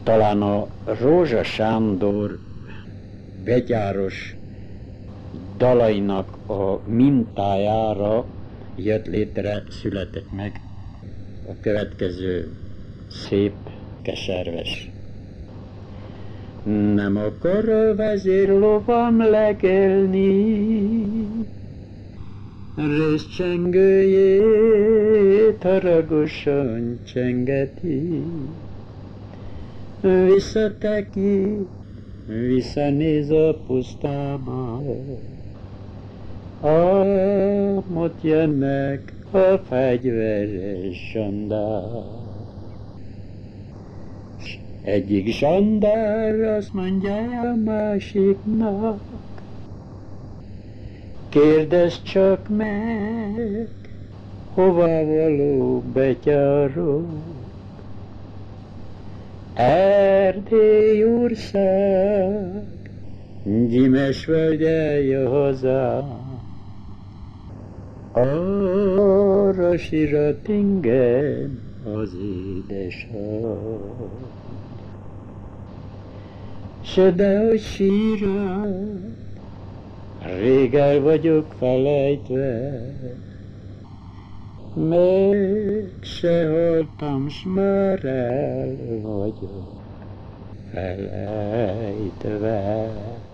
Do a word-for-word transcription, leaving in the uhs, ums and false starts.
Talán a Rózsa Sándor begyáros dalainak a mintájára jött létre, született meg a következő szép keserves. Nem akar a vezérlovam legelni, részcsengőjét haragosan csengeti. Visszateki, visszanéz a pusztába, amott jönnek a fegyveres zsandár. Egyik zsandár azt mondja a másiknak, kérdezd csak meg, hova való betyárok. Erdély ország, gyímes völgyelj a hazám, arra sírat ingem az édesanyám. Se dehogy sírat, rég el vagyok felejtve, még se haltam, s már el vagyok felejtve.